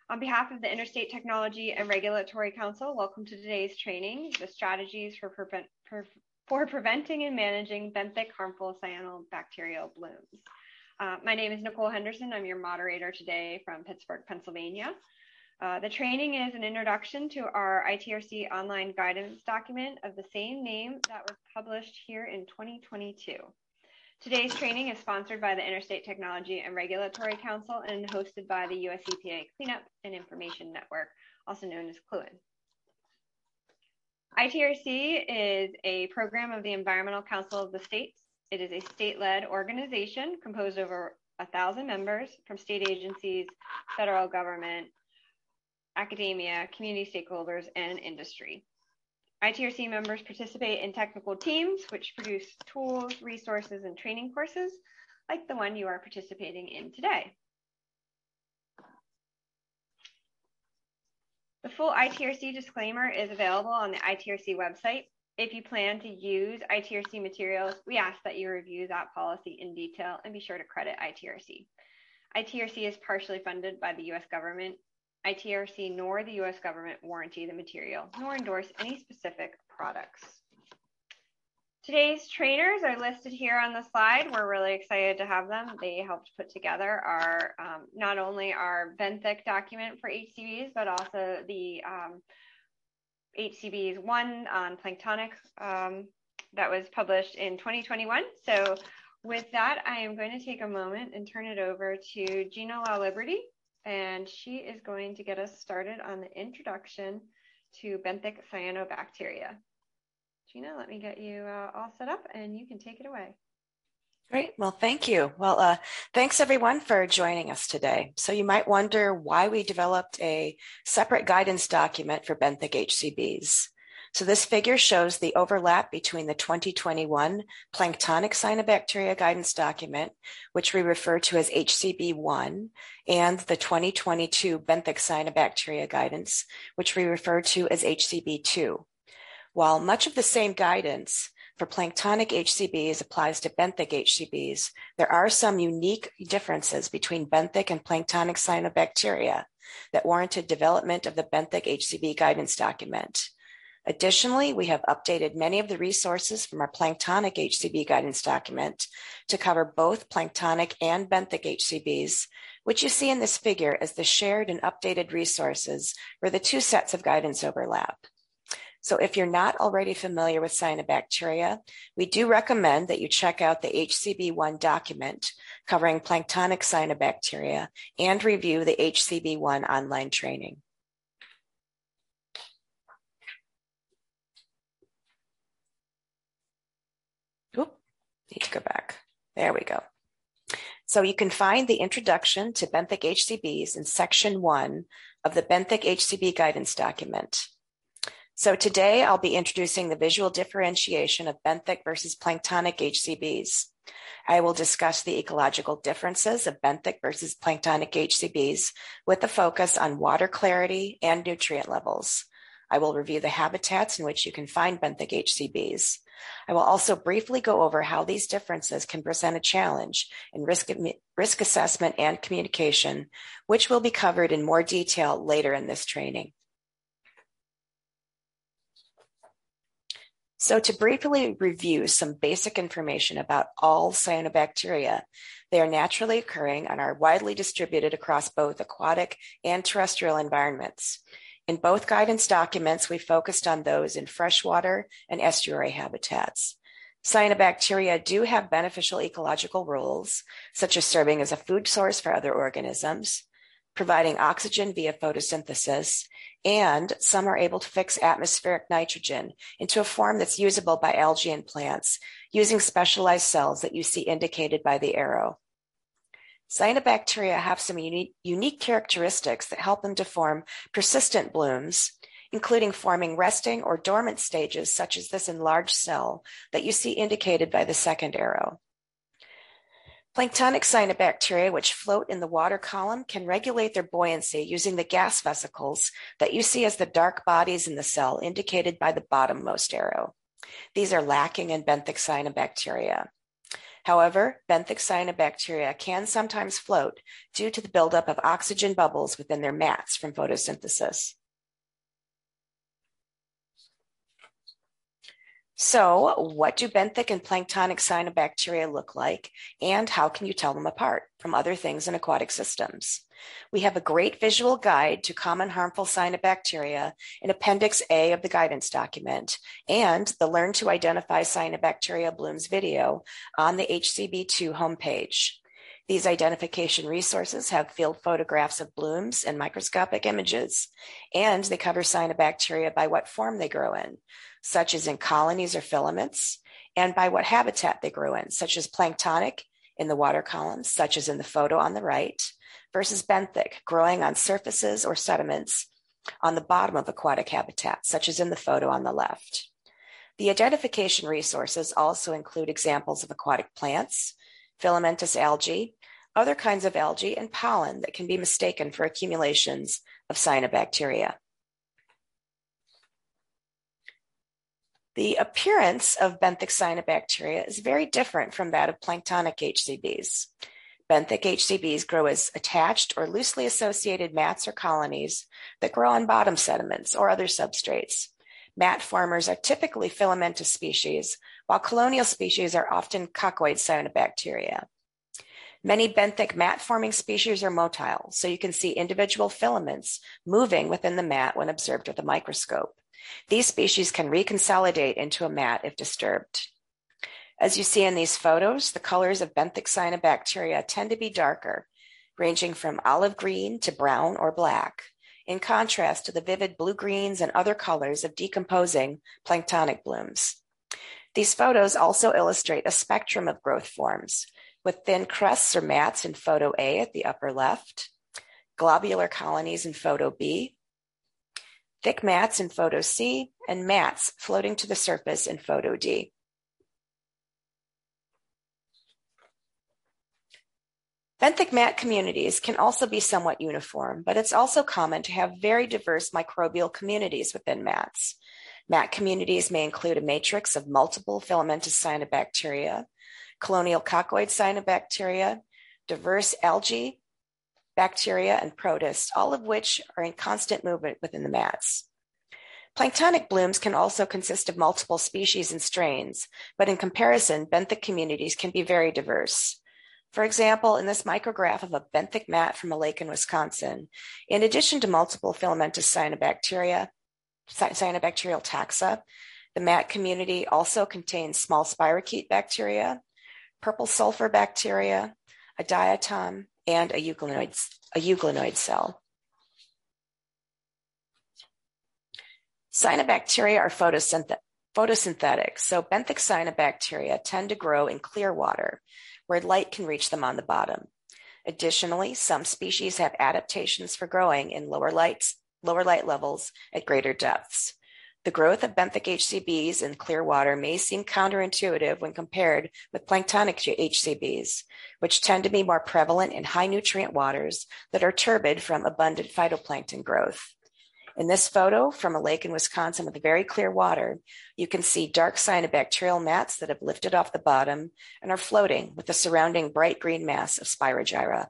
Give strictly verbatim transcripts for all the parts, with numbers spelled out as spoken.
On behalf of the Interstate Technology and Regulatory Council, welcome to today's training, the strategies for, prevent, for, for preventing and managing benthic harmful cyanobacterial blooms. Uh, my name is Nicole Henderson. I'm your moderator today from Pittsburgh, Pennsylvania. Uh, the training is an introduction to our I T R C online guidance document of the same name that was published here in twenty twenty-two. Today's training is sponsored by the Interstate Technology and Regulatory Council and hosted by the U S E P A Cleanup and Information Network, also known as C L U N. I T R C is a program of the Environmental Council of the States. It is a state-led organization composed of over a thousand members from state agencies, federal government, academia, community stakeholders, and industry. I T R C members participate in technical teams which produce tools, resources, and training courses like the one you are participating in today. The full I T R C disclaimer is available on the I T R C website. If you plan to use I T R C materials, we ask that you review that policy in detail and be sure to credit I T R C. I T R C is partially funded by the U S government. I T R C nor the U S government warranty the material, nor endorse any specific products. Today's trainers are listed here on the slide. We're really excited to have them. They helped put together our, um, not only our benthic document for H C Bs, but also the um, H C Bs one on planktonic um, that was published in twenty twenty-one. So with that, I am going to take a moment and turn it over to Gina LaLiberty, and she is going to get us started on the introduction to benthic cyanobacteria. Gina, let me get you uh, all set up and you can take it away. Great. Well, thank you. Well, uh, thanks everyone for joining us today. So you might wonder why we developed a separate guidance document for benthic H C Bs. So this figure shows the overlap between the twenty twenty-one planktonic cyanobacteria guidance document, which we refer to as H C B one, and the twenty twenty-two benthic cyanobacteria guidance, which we refer to as H C B two. While much of the same guidance for planktonic H C Bs applies to benthic H C Bs, there are some unique differences between benthic and planktonic cyanobacteria that warranted development of the benthic H C B guidance document. Additionally, we have updated many of the resources from our planktonic H C B guidance document to cover both planktonic and benthic H C Bs, which you see in this figure as the shared and updated resources where the two sets of guidance overlap. So if you're not already familiar with cyanobacteria, we do recommend that you check out the H C B one document covering planktonic cyanobacteria and review the H C B one online training. Oop, need to go back. There we go. So you can find the introduction to benthic H C Bs in section one of the benthic H C B guidance document. So today I'll be introducing the visual differentiation of benthic versus planktonic H C Bs. I will discuss the ecological differences of benthic versus planktonic H C Bs with a focus on water clarity and nutrient levels. I will review the habitats in which you can find benthic H C Bs. I will also briefly go over how these differences can present a challenge in risk, risk assessment and communication, which will be covered in more detail later in this training. So to briefly review some basic information about all cyanobacteria, they are naturally occurring and are widely distributed across both aquatic and terrestrial environments. In both guidance documents, we focused on those in freshwater and estuary habitats. Cyanobacteria do have beneficial ecological roles, such as serving as a food source for other organisms, providing oxygen via photosynthesis, and some are able to fix atmospheric nitrogen into a form that's usable by algae and plants using specialized cells that you see indicated by the arrow. Cyanobacteria have some unique, unique characteristics that help them to form persistent blooms, including forming resting or dormant stages such as this enlarged cell that you see indicated by the second arrow. Planktonic cyanobacteria, which float in the water column, can regulate their buoyancy using the gas vesicles that you see as the dark bodies in the cell indicated by the bottommost arrow. These are lacking in benthic cyanobacteria. However, benthic cyanobacteria can sometimes float due to the buildup of oxygen bubbles within their mats from photosynthesis. So, what do benthic and planktonic cyanobacteria look like, and how can you tell them apart from other things in aquatic systems? We have a great visual guide to common harmful cyanobacteria in Appendix A of the guidance document and the Learn to Identify Cyanobacteria Blooms video on the H C B two homepage. These identification resources have field photographs of blooms and microscopic images, and they cover cyanobacteria by what form they grow in, such as in colonies or filaments, and by what habitat they grow in, such as planktonic in the water columns, such as in the photo on the right, versus benthic, growing on surfaces or sediments on the bottom of aquatic habitat, such as in the photo on the left. The identification resources also include examples of aquatic plants, filamentous algae, other kinds of algae, and pollen that can be mistaken for accumulations of cyanobacteria. The appearance of benthic cyanobacteria is very different from that of planktonic H C Bs. Benthic H C Bs grow as attached or loosely associated mats or colonies that grow on bottom sediments or other substrates. Mat formers are typically filamentous species, while colonial species are often coccoid cyanobacteria. Many benthic mat-forming species are motile, so you can see individual filaments moving within the mat when observed with a microscope. These species can reconsolidate into a mat if disturbed. As you see in these photos, the colors of benthic cyanobacteria tend to be darker, ranging from olive green to brown or black, in contrast to the vivid blue-greens and other colors of decomposing planktonic blooms. These photos also illustrate a spectrum of growth forms, with thin crusts or mats in photo A at the upper left, globular colonies in photo B, thick mats in photo C, and mats floating to the surface in photo D. Benthic mat communities can also be somewhat uniform, but it's also common to have very diverse microbial communities within mats. Mat communities may include a matrix of multiple filamentous cyanobacteria, colonial coccoid cyanobacteria, diverse algae, bacteria, and protists, all of which are in constant movement within the mats. Planktonic blooms can also consist of multiple species and strains, but in comparison, benthic communities can be very diverse. For example, in this micrograph of a benthic mat from a lake in Wisconsin, in addition to multiple filamentous cyanobacteria, cyanobacterial taxa, the mat community also contains small spirochete bacteria, purple sulfur bacteria, a diatom, and a euglenoid, a euglenoid cell. Cyanobacteria are photosynth- photosynthetic, so benthic cyanobacteria tend to grow in clear water, where light can reach them on the bottom. Additionally, some species have adaptations for growing in lower lights, lower light levels at greater depths. The growth of benthic H C Bs in clear water may seem counterintuitive when compared with planktonic H C Bs, which tend to be more prevalent in high nutrient waters that are turbid from abundant phytoplankton growth. In this photo from a lake in Wisconsin with very clear water, you can see dark cyanobacterial mats that have lifted off the bottom and are floating with the surrounding bright green mass of Spirogyra.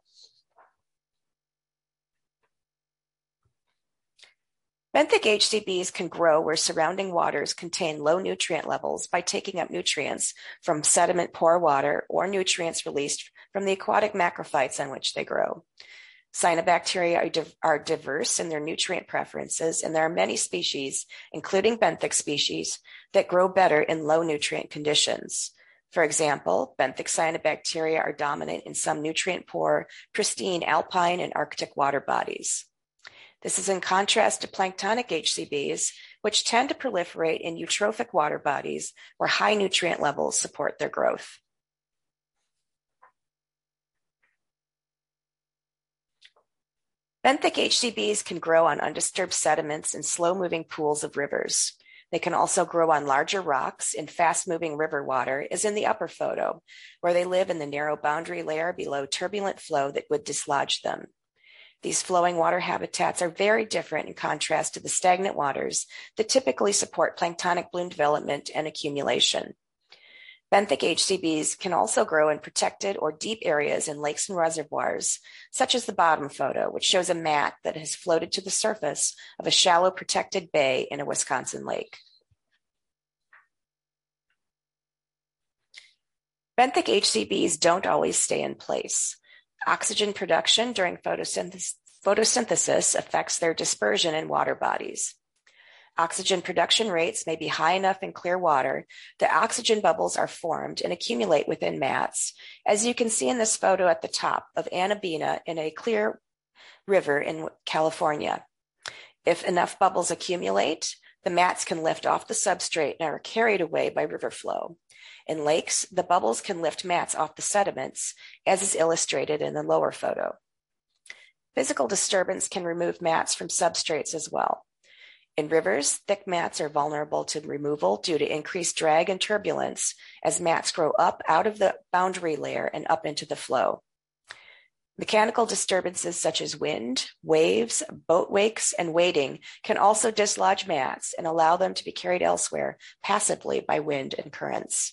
Benthic H C Bs can grow where surrounding waters contain low nutrient levels by taking up nutrients from sediment pore water or nutrients released from the aquatic macrophytes on which they grow. Cyanobacteria are, div- are diverse in their nutrient preferences, and there are many species, including benthic species, that grow better in low nutrient conditions. For example, benthic cyanobacteria are dominant in some nutrient-poor, pristine alpine and Arctic water bodies. This is in contrast to planktonic H C Bs, which tend to proliferate in eutrophic water bodies where high nutrient levels support their growth. Benthic H C Bs can grow on undisturbed sediments in slow-moving pools of rivers. They can also grow on larger rocks in fast-moving river water, as in the upper photo, where they live in the narrow boundary layer below turbulent flow that would dislodge them. These flowing water habitats are very different in contrast to the stagnant waters that typically support planktonic bloom development and accumulation. Benthic H C Bs can also grow in protected or deep areas in lakes and reservoirs, such as the bottom photo, which shows a mat that has floated to the surface of a shallow protected bay in a Wisconsin lake. Benthic H C Bs don't always stay in place. Oxygen production during photosynthesis, photosynthesis affects their dispersion in water bodies. Oxygen production rates may be high enough in clear water that oxygen bubbles are formed and accumulate within mats, as you can see in this photo at the top of Anabina in a clear river in California. If enough bubbles accumulate, the mats can lift off the substrate and are carried away by river flow. In lakes, the bubbles can lift mats off the sediments, as is illustrated in the lower photo. Physical disturbance can remove mats from substrates as well. In rivers, thick mats are vulnerable to removal due to increased drag and turbulence as mats grow up out of the boundary layer and up into the flow. Mechanical disturbances such as wind, waves, boat wakes, and wading can also dislodge mats and allow them to be carried elsewhere passively by wind and currents.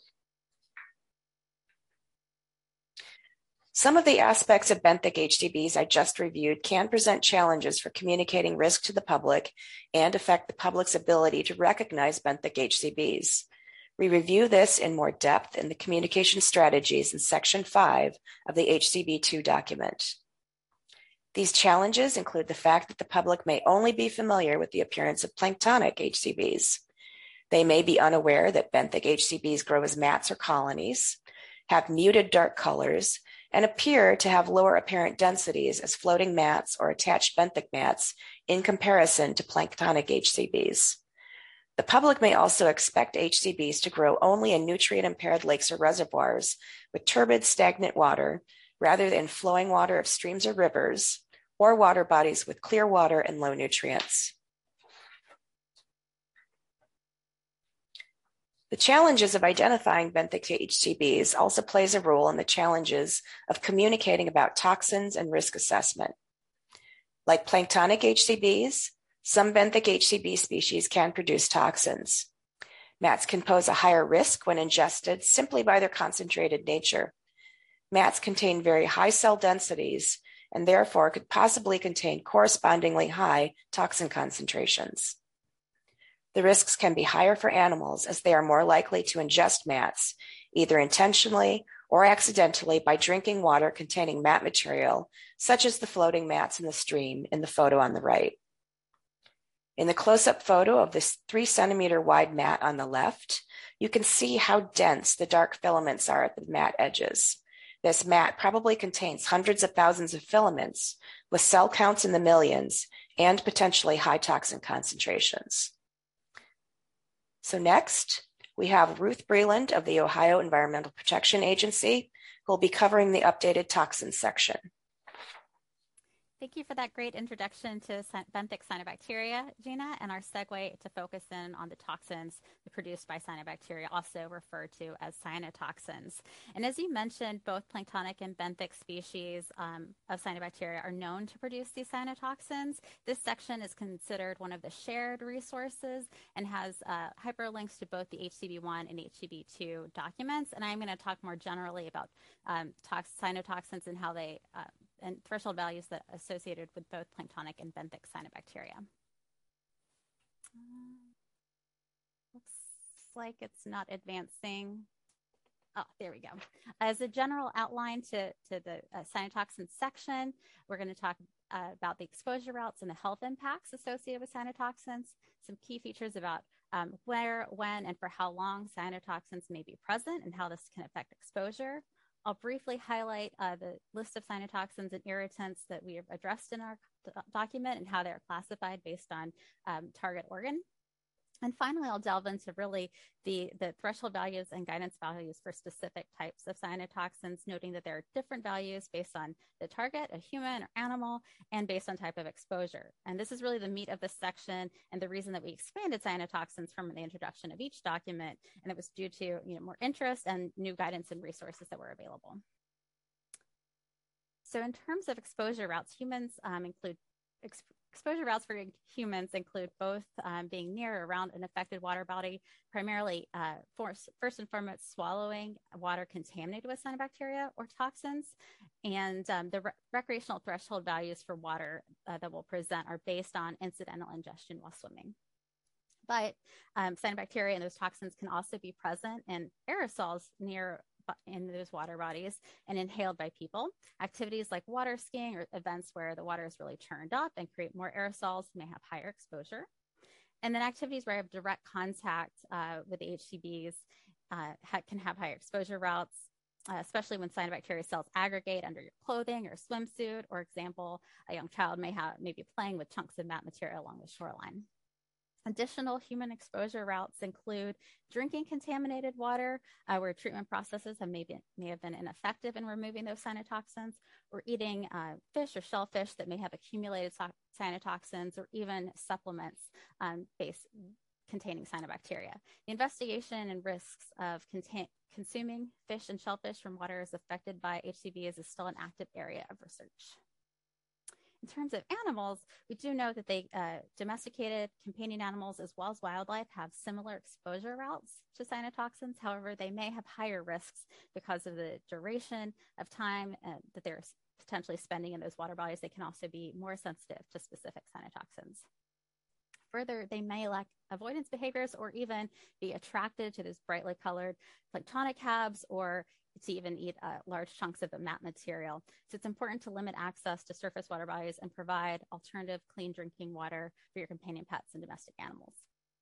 Some of the aspects of benthic H C Bs I just reviewed can present challenges for communicating risk to the public and affect the public's ability to recognize benthic H C Bs. We review this in more depth in the communication strategies in section five of the H C B two document. These challenges include the fact that the public may only be familiar with the appearance of planktonic H C Bs. They may be unaware that benthic H C Bs grow as mats or colonies, have muted dark colors, and appear to have lower apparent densities as floating mats or attached benthic mats in comparison to planktonic H C Bs. The public may also expect H C Bs to grow only in nutrient-impaired lakes or reservoirs with turbid, stagnant water, rather than flowing water of streams or rivers, or water bodies with clear water and low nutrients. The challenges of identifying benthic H C Bs also plays a role in the challenges of communicating about toxins and risk assessment. Like planktonic H C Bs, some benthic H C B species can produce toxins. Mats can pose a higher risk when ingested simply by their concentrated nature. Mats contain very high cell densities and therefore could possibly contain correspondingly high toxin concentrations. The risks can be higher for animals as they are more likely to ingest mats, either intentionally or accidentally by drinking water containing mat material, such as the floating mats in the stream in the photo on the right. In the close-up photo of this three centimeter wide mat on the left, you can see how dense the dark filaments are at the mat edges. This mat probably contains hundreds of thousands of filaments with cell counts in the millions and potentially high toxin concentrations. So next, we have Ruth Breland of the Ohio Environmental Protection Agency, who will be covering the updated toxins section. Thank you for that great introduction to benthic cyanobacteria, Gina, and our segue to focus in on the toxins produced by cyanobacteria, also referred to as cyanotoxins. And as you mentioned, both planktonic and benthic species um, of cyanobacteria are known to produce these cyanotoxins. This section is considered one of the shared resources and has uh, hyperlinks to both the H C B one and H C B two documents. And I'm going to talk more generally about um, tox cyanotoxins and how they uh, and threshold values that are associated with both planktonic and benthic cyanobacteria. Uh, looks like it's not advancing. Oh, there we go. As a general outline to, to the uh, cyanotoxin section, we're going to talk uh, about the exposure routes and the health impacts associated with cyanotoxins, some key features about um, where, when, and for how long cyanotoxins may be present and how this can affect exposure. I'll briefly highlight uh, the list of cyanotoxins and irritants that we have addressed in our document and how they're classified based on um, target organ. And finally, I'll delve into really the, the threshold values and guidance values for specific types of cyanotoxins, noting that there are different values based on the target, a human or animal, and based on type of exposure. And this is really the meat of this section and the reason that we expanded cyanotoxins from the introduction of each document. And it was due to you know, more interest and new guidance and resources that were available. So in terms of exposure routes, humans um, include Exp exposure routes for humans include both um, being near or around an affected water body, primarily uh, first, first and foremost swallowing water contaminated with cyanobacteria or toxins. And um, the re- recreational threshold values for water uh, that will present are based on incidental ingestion while swimming. But um, cyanobacteria and those toxins can also be present in aerosols near in those water bodies and inhaled by people. Activities like water skiing or events where the water is really turned up and create more aerosols may have higher exposure. And then activities where I have direct contact uh, with the H C Bs uh, ha- can have higher exposure routes, uh, especially when cyanobacteria cells aggregate under your clothing or swimsuit. Or example, a young child may have may be playing with chunks of mat material along the shoreline. Additional human exposure routes include drinking contaminated water, uh, where treatment processes have maybe, may have been ineffective in removing those cyanotoxins, or eating uh, fish or shellfish that may have accumulated so- cyanotoxins, or even supplements um, based containing cyanobacteria. The investigation and risks of contain- consuming fish and shellfish from waters affected by H C Bs is still an active area of research. In terms of animals, we do know that they uh, domesticated companion animals as well as wildlife have similar exposure routes to cyanotoxins. However, they may have higher risks because of the duration of time uh, that they're potentially spending in those water bodies. They can also be more sensitive to specific cyanotoxins. Further, they may lack avoidance behaviors or even be attracted to those brightly colored planktonic habs or to even eat uh, large chunks of the mat material. So it's important to limit access to surface water bodies and provide alternative clean drinking water for your companion pets and domestic animals.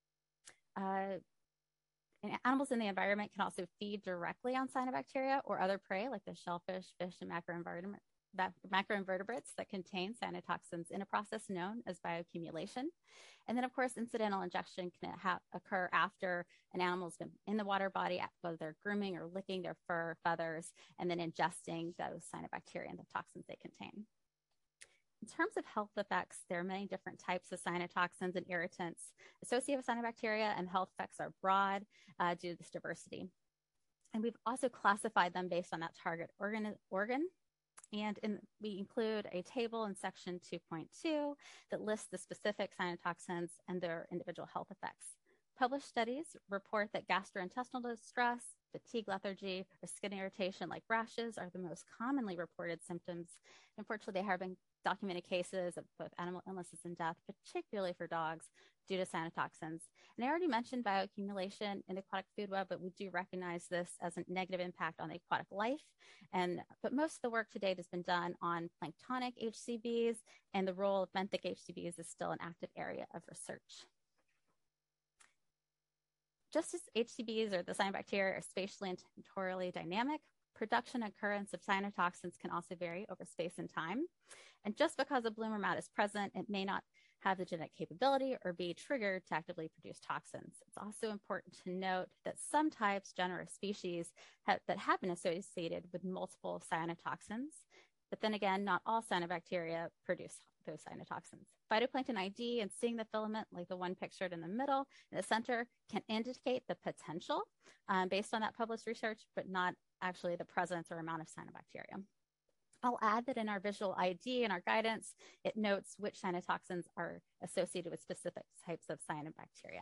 Uh, and animals in the environment can also feed directly on cyanobacteria or other prey like the shellfish, fish, and macroinvertebrates. That macroinvertebrates that contain cyanotoxins in a process known as bioaccumulation. And then, of course, incidental ingestion can ha- occur after an animal's been in the water body, whether they're grooming or licking their fur, feathers, and then ingesting those cyanobacteria and the toxins they contain. In terms of health effects, there are many different types of cyanotoxins and irritants associated with cyanobacteria, and health effects are broad uh, due to this diversity. And we've also classified them based on that target organ, organ And in, we include a table in section two point two that lists the specific cyanotoxins and their individual health effects. Published studies report that gastrointestinal distress, fatigue, lethargy, or skin irritation like rashes are the most commonly reported symptoms. Unfortunately, there have been documented cases of both animal illnesses and death, particularly for dogs, due to cyanotoxins. And I already mentioned bioaccumulation in the aquatic food web, but we do recognize this as a negative impact on the aquatic life. And but most of the work to date has been done on planktonic H C Bs, and the role of benthic H C Bs is still an active area of research. Just as H C Bs or the cyanobacteria are spatially and temporally dynamic, production and occurrence of cyanotoxins can also vary over space and time. And just because a bloom or mat is present, it may not have the genetic capability or be triggered to actively produce toxins. It's also important to note that some types, genera, species have, that have been associated with multiple cyanotoxins, but then again, not all cyanobacteria produce those cyanotoxins. Phytoplankton I D and seeing the filament, like the one pictured in the middle, in the center, can indicate the potential um, based on that published research, but not actually the presence or amount of cyanobacteria. I'll add that in our visual I D and our guidance, it notes which cyanotoxins are associated with specific types of cyanobacteria.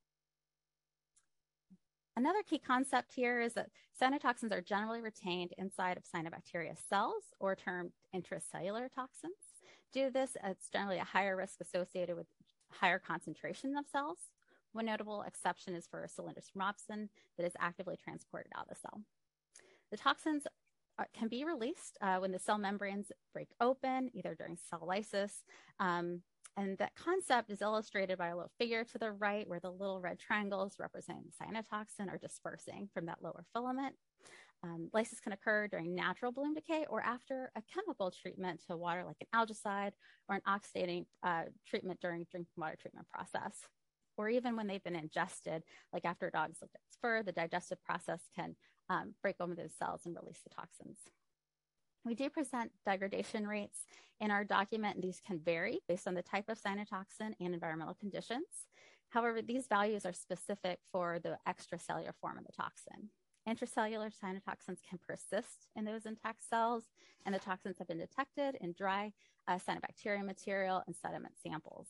Another key concept here is that cyanotoxins are generally retained inside of cyanobacteria cells, or termed intracellular toxins. Due to this, it's generally a higher risk associated with higher concentration of cells. One notable exception is for Cylindris rhamnosus that is actively transported out of the cell. The toxins are, can be released uh, when the cell membranes break open, either during cell lysis. Um, and that concept is illustrated by a little figure to the right, where the little red triangles representing the cyanotoxin are dispersing from that lower filament. Um, lysis can occur during natural bloom decay or after a chemical treatment to water, like an algicide, or an oxidating uh, treatment during drinking water treatment process. Or even when they've been ingested, like after a dog's looked at its fur, the digestive process can um, break open those cells and release the toxins. We do present degradation rates in our document, and these can vary based on the type of cyanotoxin and environmental conditions. However, these values are specific for the extracellular form of the toxin. Intracellular cyanotoxins can persist in those intact cells, and the toxins have been detected in dry uh, cyanobacteria material, and sediment samples.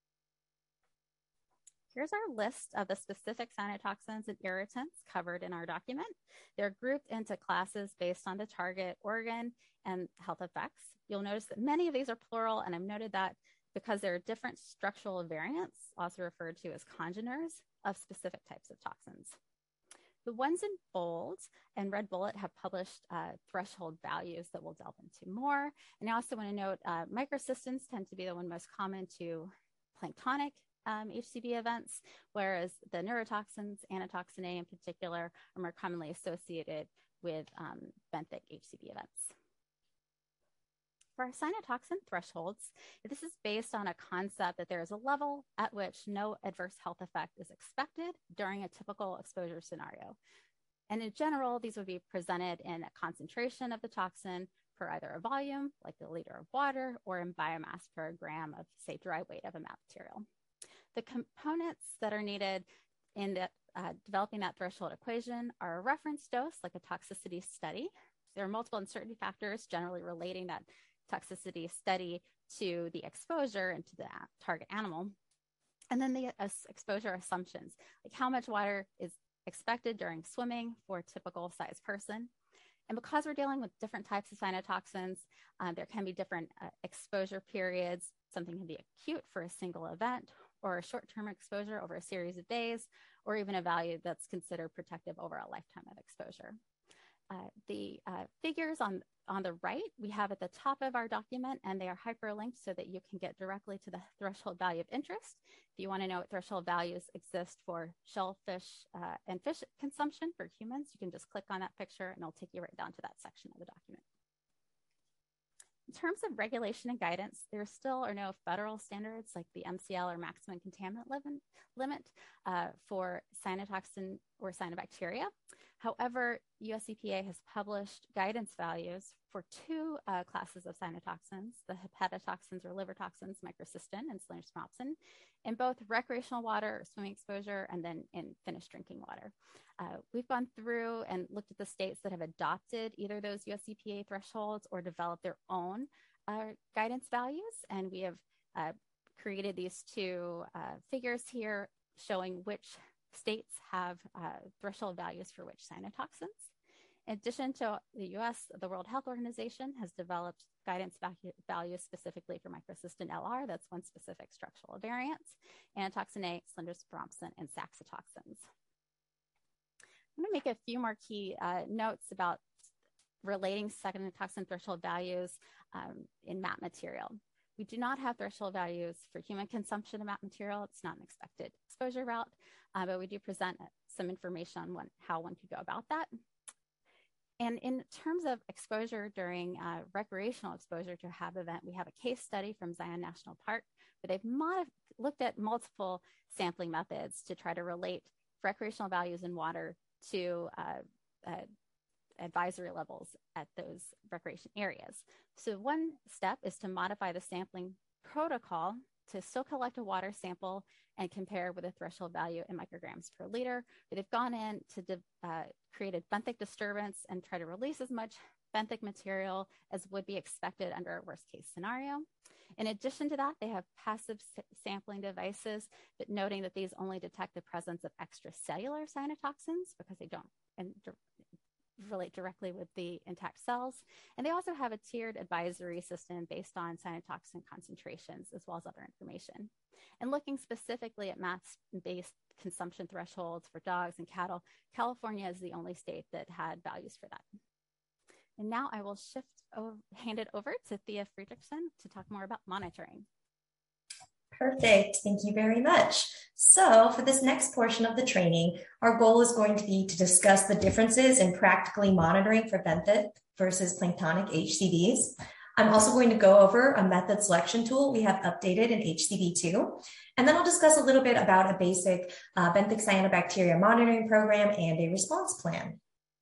Here's our list of the specific cyanotoxins and irritants covered in our document. They're grouped into classes based on the target organ and health effects. You'll notice that many of these are plural, and I've noted that because there are different structural variants, also referred to as congeners, of specific types of toxins. The ones in bold and red bullet have published uh, threshold values that we'll delve into more. And I also want to note uh, microcystins tend to be the one most common to planktonic Um, H C B events, whereas the neurotoxins, anatoxin A in particular, are more commonly associated with um, benthic H C B events. For our cyanotoxin thresholds, this is based on a concept that there is a level at which no adverse health effect is expected during a typical exposure scenario. And in general, these would be presented in a concentration of the toxin per either a volume, like a liter of water, or in biomass per gram of, say, dry weight of a mat material. The components that are needed in the, uh, developing that threshold equation are a reference dose, like a toxicity study. There are multiple uncertainty factors generally relating that toxicity study to the exposure and to the target animal. And then the uh, exposure assumptions, like how much water is expected during swimming for a typical size person. And because we're dealing with different types of cyanotoxins, um, there can be different uh, exposure periods. Something can be acute for a single event, or a short-term exposure over a series of days, or even a value that's considered protective over a lifetime of exposure. Uh, the uh, figures on, on the right, we have at the top of our document, and they are hyperlinked so that you can get directly to the threshold value of interest. If you want to know what threshold values exist for shellfish uh, and fish consumption for humans, you can just click on that picture and it'll take you right down to that section of the document. In terms of regulation and guidance, there still are no federal standards like the M C L or maximum contaminant limit uh, for cyanotoxin or cyanobacteria. However, U S E P A has published guidance values for two uh, classes of cyanotoxins, the hepatotoxins or liver toxins, microcystin and slingers-smopsin, in both recreational water or swimming exposure and then in finished drinking water. Uh, we've gone through and looked at the states that have adopted either those U S E P A thresholds or developed their own uh, guidance values. And we have uh, created these two uh, figures here showing which states have uh, threshold values for which cyanotoxins. In addition to the U S, the World Health Organization has developed guidance values specifically for microcystin L R, that's one specific structural variant, anatoxin A, slingers-smopsin, and saxitoxins. I'm going to make a few more key uh, notes about relating cyanotoxin threshold values um, in mat material. We do not have threshold values for human consumption of mat material. It's not an expected exposure route, uh, but we do present some information on one, how one could go about that. And in terms of exposure during uh, recreational exposure to a H A B event, we have a case study from Zion National Park where they've looked at multiple sampling methods to try to relate recreational values in water to uh, uh, advisory levels at those recreation areas. So one step is to modify the sampling protocol to still collect a water sample and compare with a threshold value in micrograms per liter. But they've gone in to uh, create a benthic disturbance and try to release as much benthic material as would be expected under a worst case scenario. In addition to that, they have passive sampling devices, but noting that these only detect the presence of extracellular cyanotoxins because they don't and relate directly with the intact cells. And they also have a tiered advisory system based on cyanotoxin concentrations as well as other information. And looking specifically at mass-based consumption thresholds for dogs and cattle, California is the only state that had values for that. And now I will shift, over, hand it over to Thea Friedrichsen to talk more about monitoring. Perfect. Thank you very much. So for this next portion of the training, our goal is going to be to discuss the differences in practically monitoring for benthic versus planktonic H C Bs. I'm also going to go over a method selection tool we have updated in H C B two. And then I'll discuss a little bit about a basic uh, benthic cyanobacteria monitoring program and a response plan.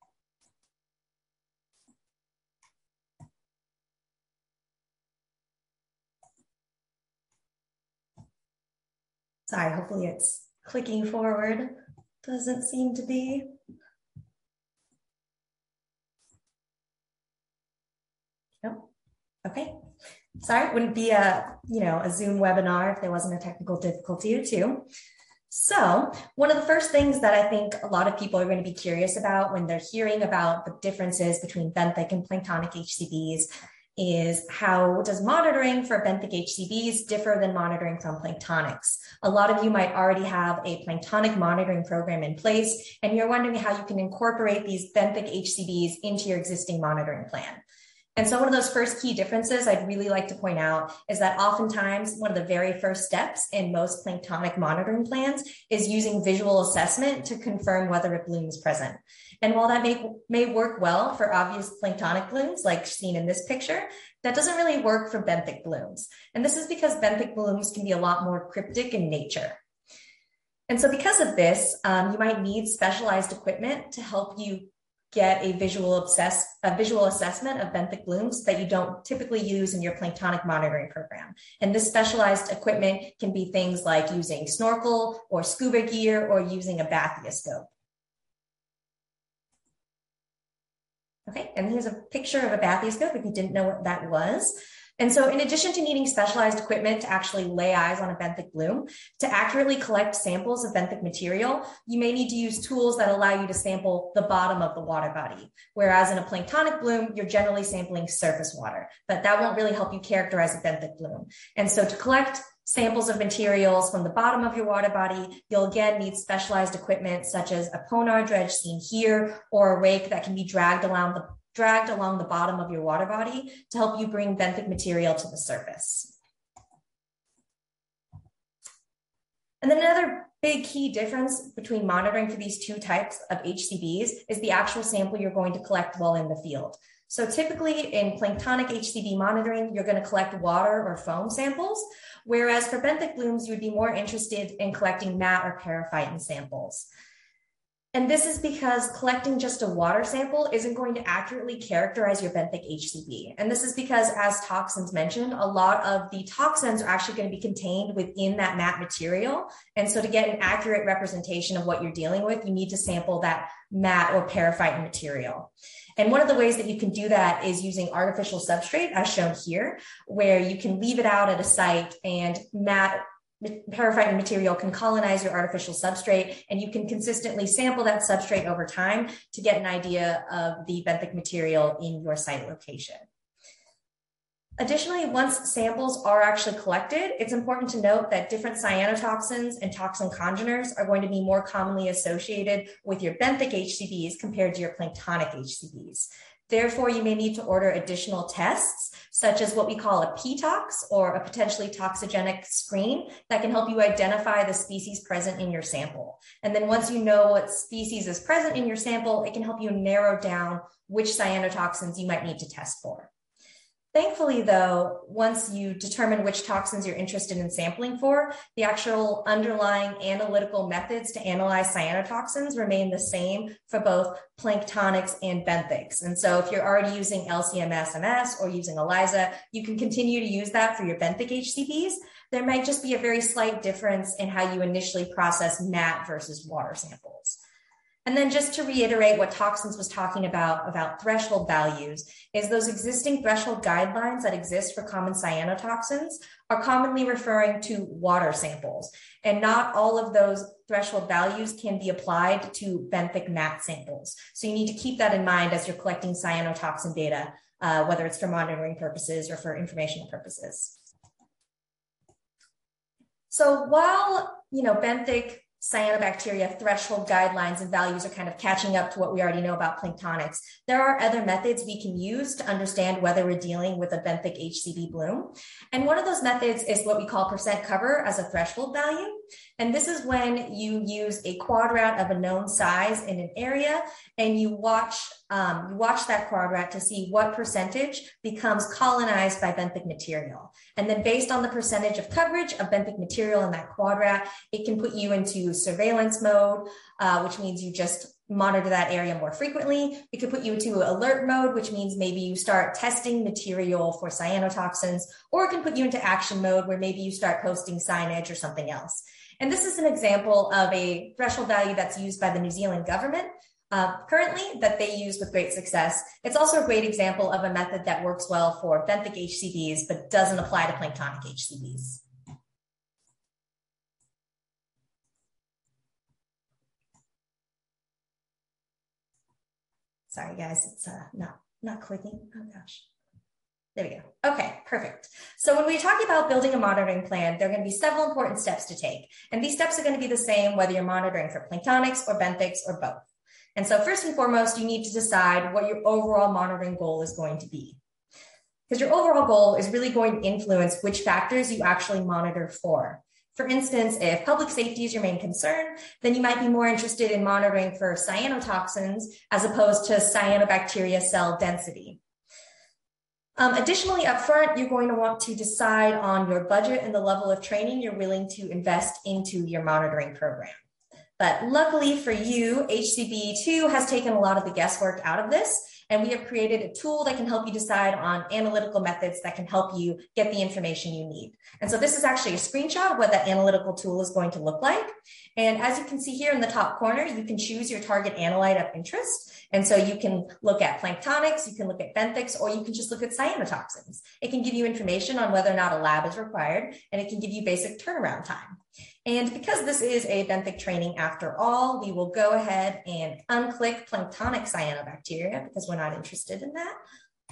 Sorry, hopefully it's clicking forward. Doesn't seem to be. Nope. Okay. Sorry, it wouldn't be a, you know, a Zoom webinar if there wasn't a technical difficulty or two. So one of the first things that I think a lot of people are going to be curious about when they're hearing about the differences between benthic and planktonic H C Bs is how does monitoring for benthic H C Bs differ than monitoring from planktonics? A lot of you might already have a planktonic monitoring program in place, and you're wondering how you can incorporate these benthic H C Bs into your existing monitoring plan. And so one of those first key differences I'd really like to point out is that oftentimes one of the very first steps in most planktonic monitoring plans is using visual assessment to confirm whether a bloom is present. And while that may, may work well for obvious planktonic blooms, like seen in this picture, that doesn't really work for benthic blooms. And this is because benthic blooms can be a lot more cryptic in nature. And so because of this, um, you might need specialized equipment to help you get a visual obsess a visual assessment of benthic blooms that you don't typically use in your planktonic monitoring program. And this specialized equipment can be things like using snorkel or scuba gear or using a bathyoscope. Okay, and here's a picture of a bathyoscope if you didn't know what that was. And so in addition to needing specialized equipment to actually lay eyes on a benthic bloom, to accurately collect samples of benthic material, you may need to use tools that allow you to sample the bottom of the water body. Whereas in a planktonic bloom, you're generally sampling surface water, but that won't really help you characterize a benthic bloom. And so to collect samples of materials from the bottom of your water body, you'll again need specialized equipment such as a Ponar dredge seen here, or a rake that can be dragged along the dragged along the bottom of your water body to help you bring benthic material to the surface. And then another big key difference between monitoring for these two types of H C Bs is the actual sample you're going to collect while in the field. So typically in planktonic H C B monitoring, you're going to collect water or foam samples, whereas for benthic blooms, you would be more interested in collecting mat or periphyton samples. And this is because collecting just a water sample isn't going to accurately characterize your benthic H C B. And this is because, as toxins mentioned, a lot of the toxins are actually going to be contained within that mat material. And so to get an accurate representation of what you're dealing with, you need to sample that mat or periphyton material. And one of the ways that you can do that is using artificial substrate, as shown here, where you can leave it out at a site and mat periphyton material can colonize your artificial substrate, and you can consistently sample that substrate over time to get an idea of the benthic material in your site location. Additionally, once samples are actually collected, it's important to note that different cyanotoxins and toxin congeners are going to be more commonly associated with your benthic H C Bs compared to your planktonic H C Bs. Therefore, you may need to order additional tests, such as what we call a P tox, or a potentially toxigenic screen that can help you identify the species present in your sample. And then once you know what species is present in your sample, it can help you narrow down which cyanotoxins you might need to test for. Thankfully, though, once you determine which toxins you're interested in sampling for, the actual underlying analytical methods to analyze cyanotoxins remain the same for both planktonics and benthics. And so if you're already using L C M S M S or using ELISA, you can continue to use that for your benthic H C Bs. There might just be a very slight difference in how you initially process mat versus water samples. And then just to reiterate what Toxins was talking about, about threshold values, is those existing threshold guidelines that exist for common cyanotoxins are commonly referring to water samples. And not all of those threshold values can be applied to benthic mat samples. So you need to keep that in mind as you're collecting cyanotoxin data, uh, whether it's for monitoring purposes or for informational purposes. So while, you know, benthic cyanobacteria threshold guidelines and values are kind of catching up to what we already know about planktonics, there are other methods we can use to understand whether we're dealing with a benthic H C B bloom. And one of those methods is what we call percent cover as a threshold value. And this is when you use a quadrat of a known size in an area, and you watch um, you watch that quadrat to see what percentage becomes colonized by benthic material. And then based on the percentage of coverage of benthic material in that quadrat, it can put you into surveillance mode, uh, which means you just monitor that area more frequently. It could put you into alert mode, which means maybe you start testing material for cyanotoxins, or it can put you into action mode where maybe you start posting signage or something else. And this is an example of a threshold value that's used by the New Zealand government, uh, currently that they use with great success. It's also a great example of a method that works well for benthic H C Bs, but doesn't apply to planktonic H C Bs. Sorry, guys, it's uh, not, not clicking. Oh, gosh. There we go. Okay, perfect. So when we talk about building a monitoring plan, there are going to be several important steps to take. And these steps are going to be the same whether you're monitoring for planktonics or benthics or both. And so first and foremost, you need to decide what your overall monitoring goal is going to be. Because your overall goal is really going to influence which factors you actually monitor for. For instance, if public safety is your main concern, then you might be more interested in monitoring for cyanotoxins as opposed to cyanobacteria cell density. Um, additionally, up front, you're going to want to decide on your budget and the level of training you're willing to invest into your monitoring program. But luckily for you, H C B two has taken a lot of the guesswork out of this, and we have created a tool that can help you decide on analytical methods that can help you get the information you need. And so this is actually a screenshot of what that analytical tool is going to look like. And as you can see here in the top corner, you can choose your target analyte of interest. And so you can look at planktonics, you can look at benthics, or you can just look at cyanotoxins. It can give you information on whether or not a lab is required, and it can give you basic turnaround time. And because this is a benthic training after all, we will go ahead and unclick planktonic cyanobacteria because we're not interested in that.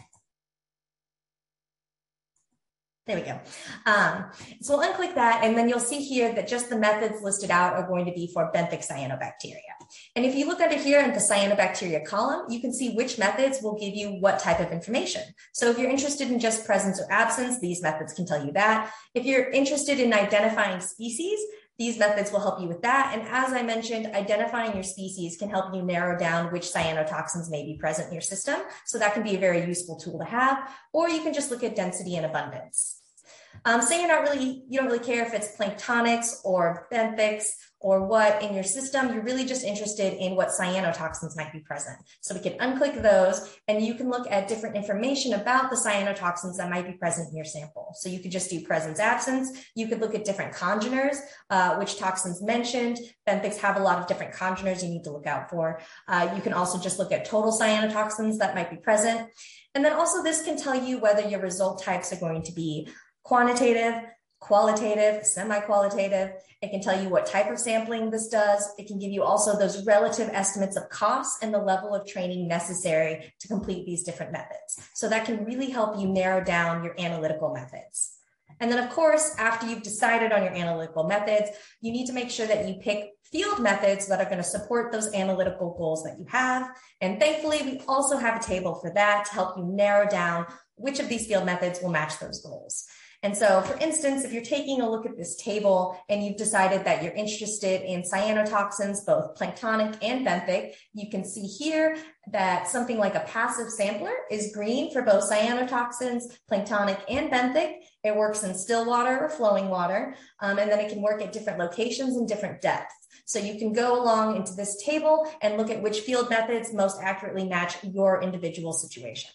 There we go. Um, so we'll unclick that, and then you'll see here that just the methods listed out are going to be for benthic cyanobacteria. And if you look under here in the cyanobacteria column, you can see which methods will give you what type of information. So if you're interested in just presence or absence, these methods can tell you that. If you're interested in identifying species, these methods will help you with that. And as I mentioned, identifying your species can help you narrow down which cyanotoxins may be present in your system. So that can be a very useful tool to have, or you can just look at density and abundance. Um, say you're not really, you don't really care if it's planktonics or benthics or what in your system, you're really just interested in what cyanotoxins might be present. So we can unclick those, and you can look at different information about the cyanotoxins that might be present in your sample. So you could just do presence, absence. You could look at different congeners, uh, which toxins mentioned. Benthics have a lot of different congeners you need to look out for. Uh, you can also just look at total cyanotoxins that might be present. And then also this can tell you whether your result types are going to be quantitative, qualitative, semi-qualitative. It can tell you what type of sampling this does. It can give you also those relative estimates of costs and the level of training necessary to complete these different methods. So that can really help you narrow down your analytical methods. And then of course, after you've decided on your analytical methods, you need to make sure that you pick field methods that are going to support those analytical goals that you have. And thankfully, we also have a table for that to help you narrow down which of these field methods will match those goals. And so, for instance, if you're taking a look at this table and you've decided that you're interested in cyanotoxins, both planktonic and benthic, you can see here that something like a passive sampler is green for both cyanotoxins, planktonic, and benthic. It works in still water or flowing water, um, and then it can work at different locations and different depths. So you can go along into this table and look at which field methods most accurately match your individual situation.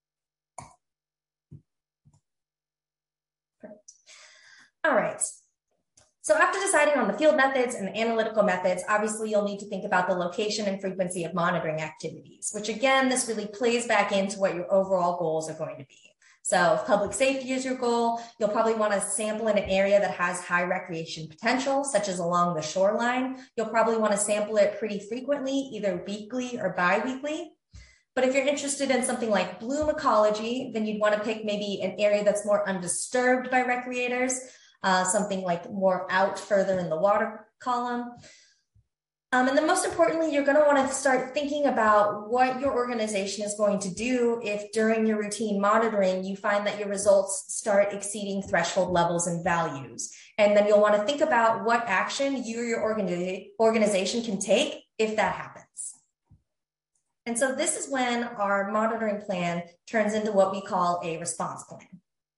All right. So after deciding on the field methods and the analytical methods, obviously you'll need to think about the location and frequency of monitoring activities, which again, this really plays back into what your overall goals are going to be. So if public safety is your goal, you'll probably want to sample in an area that has high recreation potential, such as along the shoreline. You'll probably want to sample it pretty frequently, either weekly or bi-weekly. But if you're interested in something like bloom ecology, then you'd want to pick maybe an area that's more undisturbed by recreators. Uh, something like more out further in the water column. Um, and then most importantly, you're going to want to start thinking about what your organization is going to do if during your routine monitoring, you find that your results start exceeding threshold levels and values. And then you'll want to think about what action you or your organi- organization can take if that happens. And so this is when our monitoring plan turns into what we call a response plan.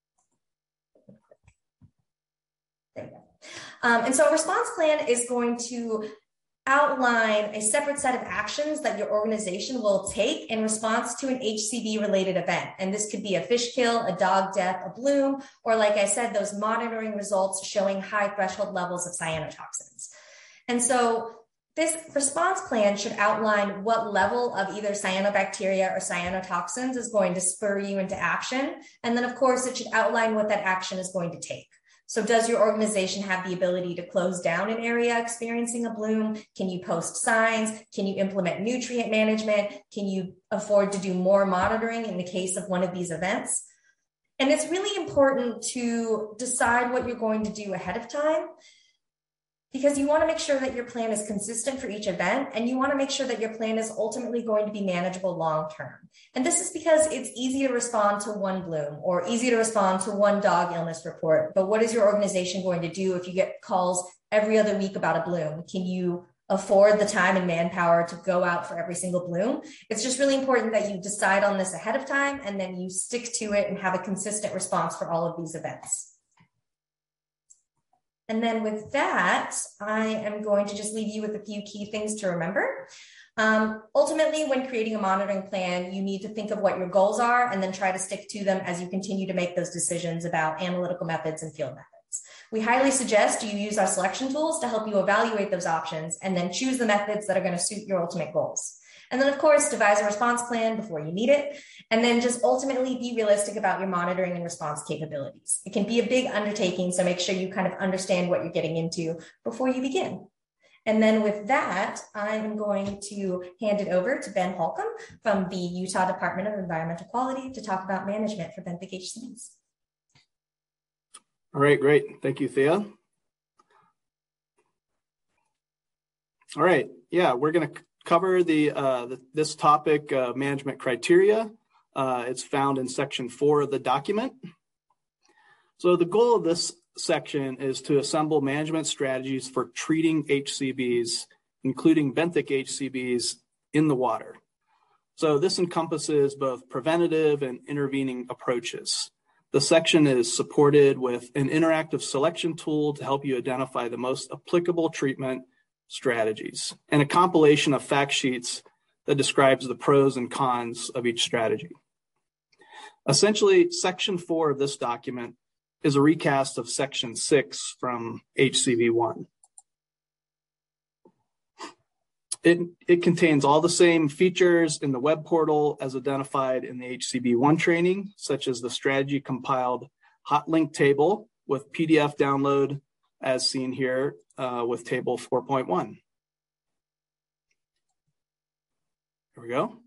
Um, and so a response plan is going to outline a separate set of actions that your organization will take in response to an H C B related event. And this could be a fish kill, a dog death, a bloom, or like I said, those monitoring results showing high threshold levels of cyanotoxins. And so This response plan should outline what level of either cyanobacteria or cyanotoxins is going to spur you into action. And then, of course, it should outline what that action is going to take. So does your organization have the ability to close down an area experiencing a bloom? Can you post signs? Can you implement nutrient management? Can you afford to do more monitoring in the case of one of these events? And it's really important to decide what you're going to do ahead of time, because you want to make sure that your plan is consistent for each event, and you want to make sure that your plan is ultimately going to be manageable long-term. And this is because it's easy to respond to one bloom or easy to respond to one dog illness report. But what is your organization going to do if you get calls every other week about a bloom? Can you afford the time and manpower to go out for every single bloom? It's just really important that you decide on this ahead of time, and then you stick to it and have a consistent response for all of these events. And then with that, I am going to just leave you with a few key things to remember. Um, ultimately, when creating a monitoring plan, you need to think of what your goals are and then try to stick to them as you continue to make those decisions about analytical methods and field methods. We highly suggest you use our selection tools to help you evaluate those options and then choose the methods that are going to suit your ultimate goals. And then, of course, devise a response plan before you need it, and then just ultimately be realistic about your monitoring and response capabilities. It can be a big undertaking, so make sure you kind of understand what you're getting into before you begin. And then with that, I'm going to hand it over to Ben Holcomb from the Utah Department of Environmental Quality to talk about management for benthic H C Bs. All right, great. Thank you, Thea. All right, yeah, we're going to cover the, uh, the this topic, uh, management criteria. Uh, it's found in section four of the document. So the goal of this section is to assemble management strategies for treating H C Bs, including benthic H C Bs in the water. So this encompasses both preventative and intervening approaches. The section is supported with an interactive selection tool to help you identify the most applicable treatment strategies, and a compilation of fact sheets that describes the pros and cons of each strategy. Essentially, section four of this document is a recast of section six from H C B one. It, it contains all the same features in the web portal as identified in the H C B one training, such as the strategy compiled hot link table with P D F download as seen here uh, with table four point one. Here we go.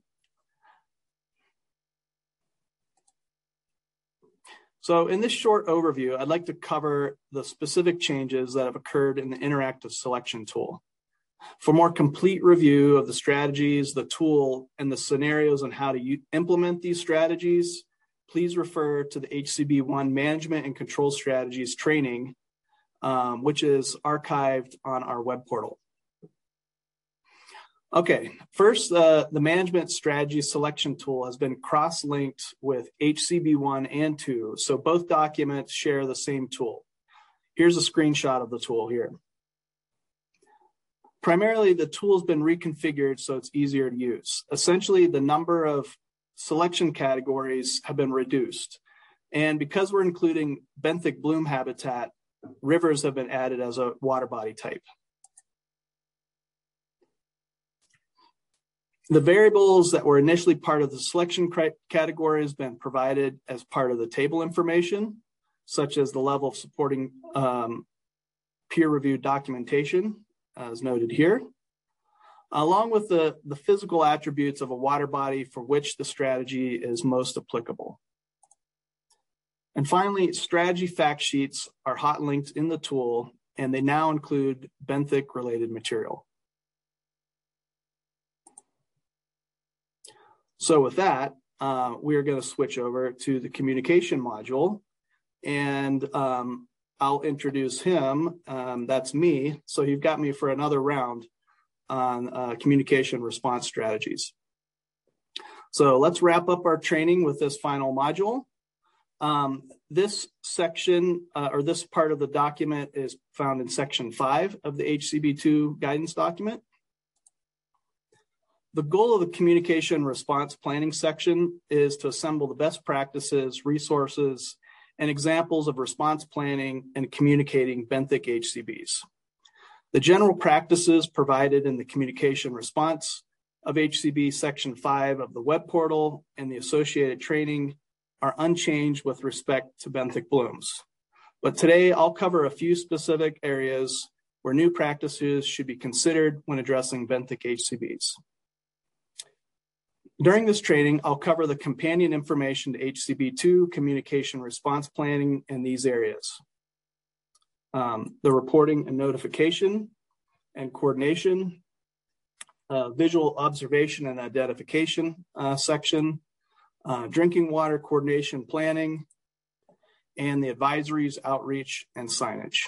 So in this short overview, I'd like to cover the specific changes that have occurred in the interactive selection tool. For more complete review of the strategies, the tool, and the scenarios on how to u- implement these strategies, please refer to the H C B one Management and Control Strategies training, um, which is archived on our web portal. Okay, first, uh, the Management Strategy Selection tool has been cross-linked with H C B one and two, so both documents share the same tool. Here's a screenshot of the tool here. Primarily, the tool has been reconfigured so it's easier to use. Essentially, the number of selection categories have been reduced. And because we're including benthic bloom habitat, rivers have been added as a water body type. The variables that were initially part of the selection category has been provided as part of the table information, such as the level of supporting um, peer-reviewed documentation, as noted here, along with the, the physical attributes of a water body for which the strategy is most applicable. And finally, strategy fact sheets are hot linked in the tool, and they now include benthic related material. So with that, uh, we are going to switch over to the communication module, and um, I'll introduce him. Um, that's me. So you've got me for another round on uh, communication response strategies. So let's wrap up our training with this final module. Um, this section uh, or this part of the document is found in section five of the H C B two guidance document. The goal of the communication response planning section is to assemble the best practices, resources, and examples of response planning and communicating benthic H C Bs. The general practices provided in the communication response of H C B Section five of the web portal and the associated training are unchanged with respect to benthic blooms. But today I'll cover a few specific areas where new practices should be considered when addressing benthic H C Bs. During this training, I'll cover the companion information to H C B two communication response planning in these areas. Um, the reporting and notification and coordination, uh, visual observation and identification uh, section, uh, drinking water coordination planning, and the advisories, outreach, and signage.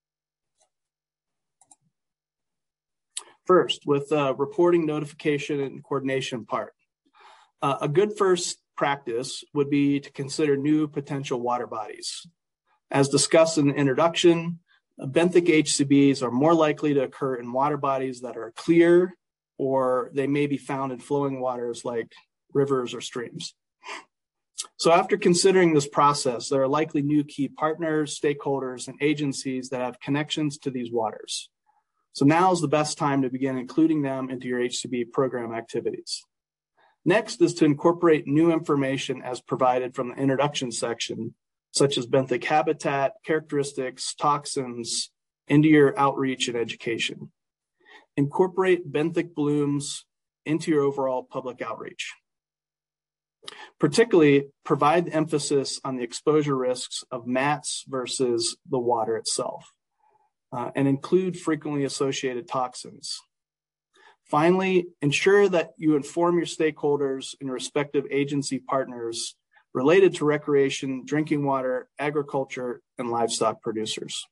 First, with uh, reporting, notification, and coordination part. Uh, a good first practice would be to consider new potential water bodies. As discussed in the introduction, benthic H C Bs are more likely to occur in water bodies that are clear, or they may be found in flowing waters like rivers or streams. So after considering this process, there are likely new key partners, stakeholders, and agencies that have connections to these waters. So now is the best time to begin including them into your H C B program activities. Next is to incorporate new information as provided from the introduction section, such as benthic habitat, characteristics, toxins, into your outreach and education. Incorporate benthic blooms into your overall public outreach. Particularly, provide emphasis on the exposure risks of mats versus the water itself, uh, and include frequently associated toxins. Finally, ensure that you inform your stakeholders and respective agency partners related to recreation, drinking water, agriculture, and livestock producers.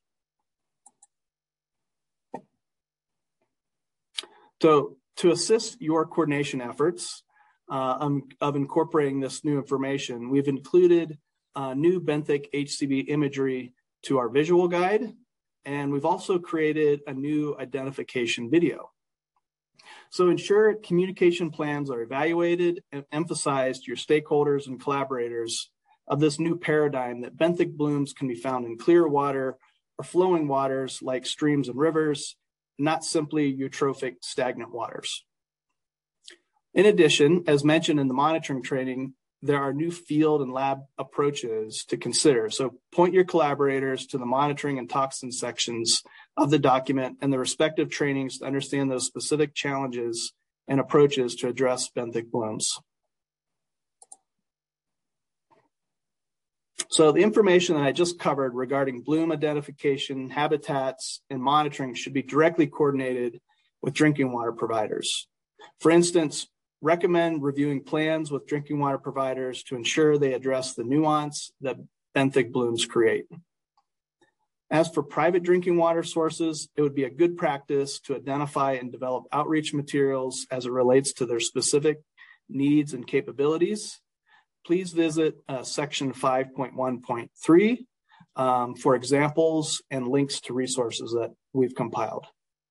So, to assist your coordination efforts uh, um, of incorporating this new information, we've included uh, new benthic H C B imagery to our visual guide, and we've also created a new identification video. So ensure communication plans are evaluated and emphasize to your stakeholders and collaborators of this new paradigm that benthic blooms can be found in clear water or flowing waters like streams and rivers, not simply eutrophic stagnant waters. In addition, as mentioned in the monitoring training, there are new field and lab approaches to consider. So point your collaborators to the monitoring and toxin sections of the document and the respective trainings to understand those specific challenges and approaches to address benthic blooms. So the information that I just covered regarding bloom identification, habitats, and monitoring should be directly coordinated with drinking water providers. For instance, recommend reviewing plans with drinking water providers to ensure they address the nuance that benthic blooms create. As for private drinking water sources, it would be a good practice to identify and develop outreach materials as it relates to their specific needs and capabilities. Please visit uh, section five point one point three um, for examples and links to resources that we've compiled.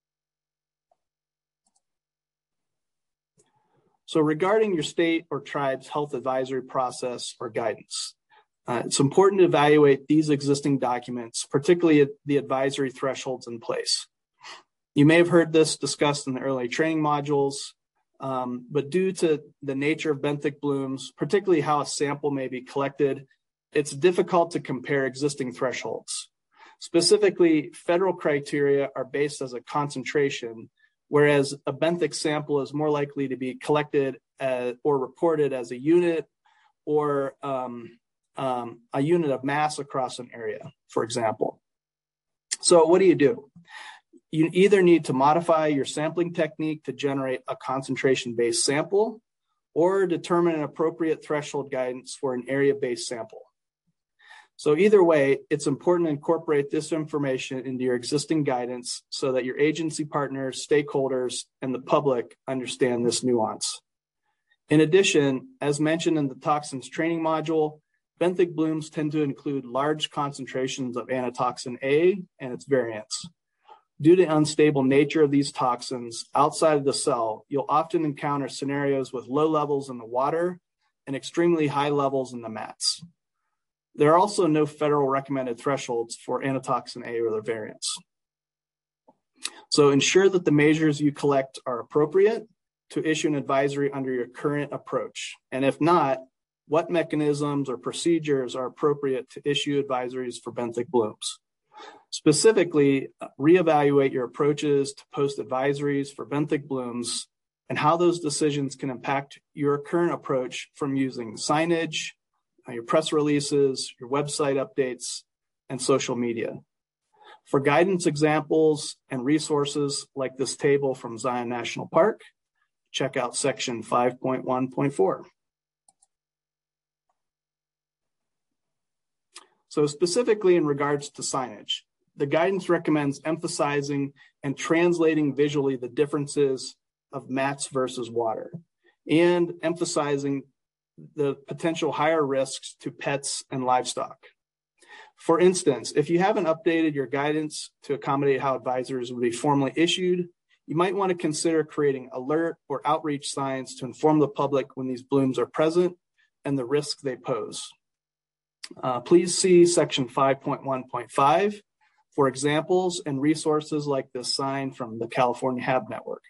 So regarding your state or tribe's health advisory process or guidance, uh, it's important to evaluate these existing documents, particularly the advisory thresholds in place. You may have heard this discussed in the early training modules, um, but due to the nature of benthic blooms, particularly how a sample may be collected, it's difficult to compare existing thresholds. Specifically, federal criteria are based as a concentration, whereas a benthic sample is more likely to be collected as, or reported as a unit or um, um, a unit of mass across an area, for example. So what do you do? You either need to modify your sampling technique to generate a concentration-based sample or determine an appropriate threshold guidance for an area-based sample. So either way, it's important to incorporate this information into your existing guidance so that your agency partners, stakeholders, and the public understand this nuance. In addition, as mentioned in the toxins training module, benthic blooms tend to include large concentrations of anatoxin A and its variants. Due to the unstable nature of these toxins outside of the cell, you'll often encounter scenarios with low levels in the water and extremely high levels in the mats. There are also no federal recommended thresholds for anatoxin A or their variants. So ensure that the measures you collect are appropriate to issue an advisory under your current approach. And if not, what mechanisms or procedures are appropriate to issue advisories for benthic blooms? Specifically, reevaluate your approaches to post advisories for benthic blooms and how those decisions can impact your current approach from using signage, your press releases, your website updates, and social media. For guidance examples and resources like this table from Zion National Park, check out section five point one point four. So specifically in regards to signage, the guidance recommends emphasizing and translating visually the differences of mats versus water, and emphasizing the potential higher risks to pets and livestock. For instance, if you haven't updated your guidance to accommodate how advisories would be formally issued, you might want to consider creating alert or outreach signs to inform the public when these blooms are present and the risk they pose. Uh, please see section five point one point five for examples and resources like this sign from the California Hab Network.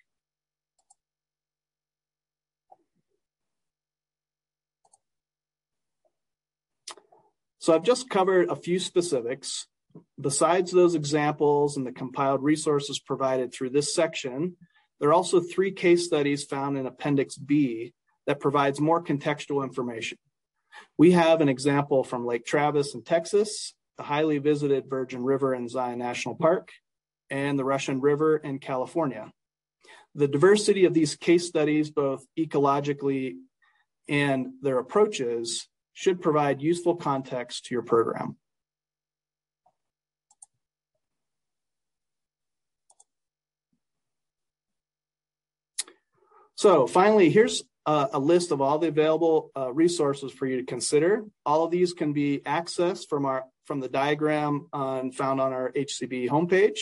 So I've just covered a few specifics. Besides those examples and the compiled resources provided through this section, there are also three case studies found in Appendix B that provides more contextual information. We have an example from Lake Travis in Texas, the highly visited Virgin River in Zion National Park, and the Russian River in California. The diversity of these case studies, both ecologically and their approaches, should provide useful context to your program. So finally, here's a, a list of all the available uh, resources for you to consider. All of these can be accessed from our from the diagram on, found on our H C B homepage.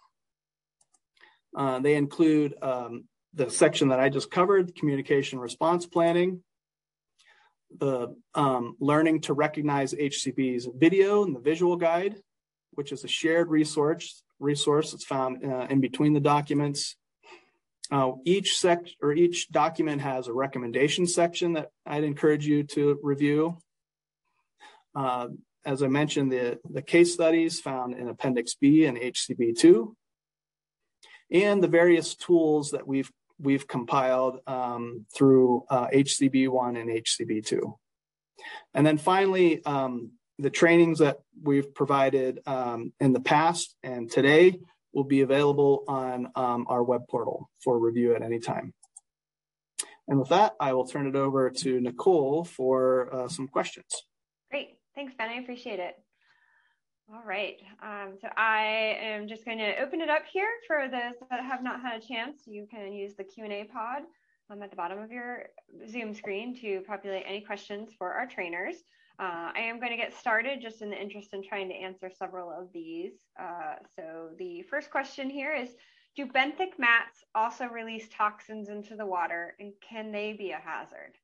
Uh, they include um, the section that I just covered, communication response planning, the um, learning to recognize H C B's video and the visual guide, which is a shared resource resource that's found uh, in between the documents. Uh, each sec or each document has a recommendation section that I'd encourage you to review. Uh, as I mentioned, the, the case studies found in Appendix B and H C B two, and the various tools that we've we've compiled um, through uh, H C B one and H C B two. And then finally, um, the trainings that we've provided um, in the past and today will be available on um, our web portal for review at any time. And with that, I will turn it over to Nicole for uh, some questions. Great. Thanks, Ben. I appreciate it. All right. Um, so I am just going to open it up here for those that have not had a chance. You can use the Q and A pod um, at the bottom of your Zoom screen to populate any questions for our trainers. Uh, I am going to get started just in the interest in trying to answer several of these. Uh, so the first question here is, do benthic mats also release toxins into the water, and can they be a hazard?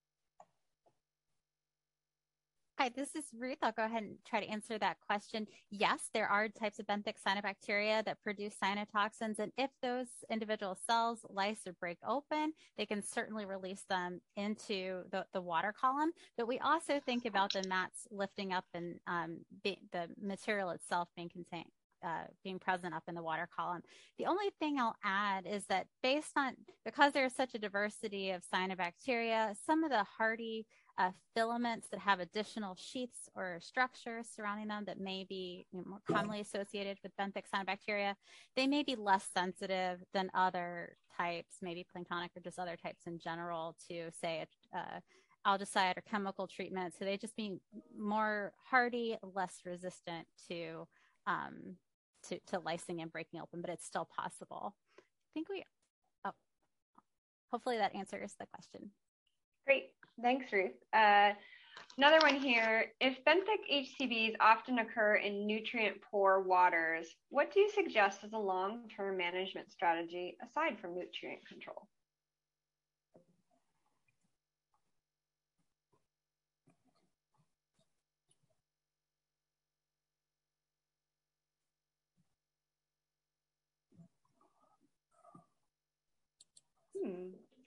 Hi, this is Ruth. I'll go ahead and try to answer that question. Yes, there are types of benthic cyanobacteria that produce cyanotoxins, and if those individual cells lyse or break open, they can certainly release them into the, the water column. But we also think about the mats lifting up and um, be, the material itself being contained. Uh, being present up in the water column. The only thing I'll add is that based on, because there's such a diversity of cyanobacteria, some of the hardy uh, filaments that have additional sheaths or structures surrounding them that may be you know, more commonly associated with benthic cyanobacteria, they may be less sensitive than other types, maybe planktonic or just other types in general, to say a uh, algicide or chemical treatment. So they just be more hardy, less resistant to um, To, to lysing and breaking open, but it's still possible. I think we, oh, hopefully that answers the question. Great, thanks, Ruth. Uh, another one here, if benthic H C Bs often occur in nutrient-poor waters, what do you suggest as a long-term management strategy aside from nutrient control?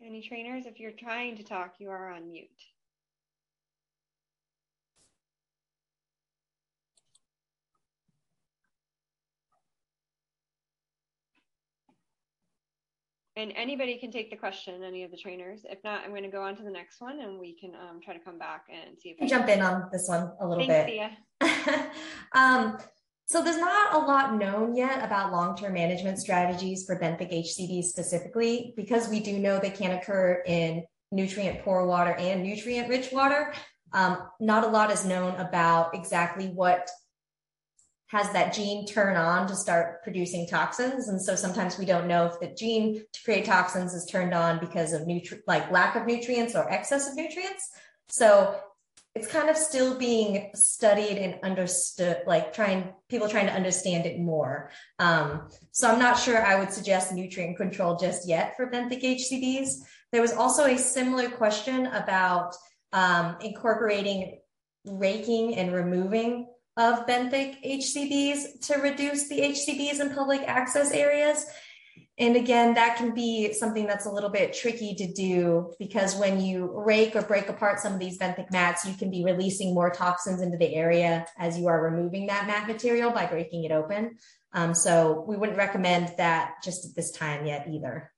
Any trainers, if you're trying to talk, you are on mute. And anybody can take the question, any of the trainers. If not, I'm going to go on to the next one and we can um, try to come back and see if I can jump in on this one a little Thanks, bit. Thea. um, so there's not a lot known yet about long-term management strategies for benthic H C Bs specifically, because we do know they can occur in nutrient poor water and nutrient rich water. Um, not a lot is known about exactly what has that gene turn on to start producing toxins. And so sometimes we don't know if the gene to create toxins is turned on because of nutri- like lack of nutrients or excess of nutrients. So it's kind of still being studied and understood, like trying, people trying to understand it more. Um, so I'm not sure I would suggest nutrient control just yet for benthic H C Bs. There was also a similar question about um, incorporating raking and removing of benthic H C Bs to reduce the H C Bs in public access areas. And again, that can be something that's a little bit tricky to do, because when you rake or break apart some of these benthic mats, you can be releasing more toxins into the area as you are removing that mat material by breaking it open. Um, so we wouldn't recommend that just at this time yet either.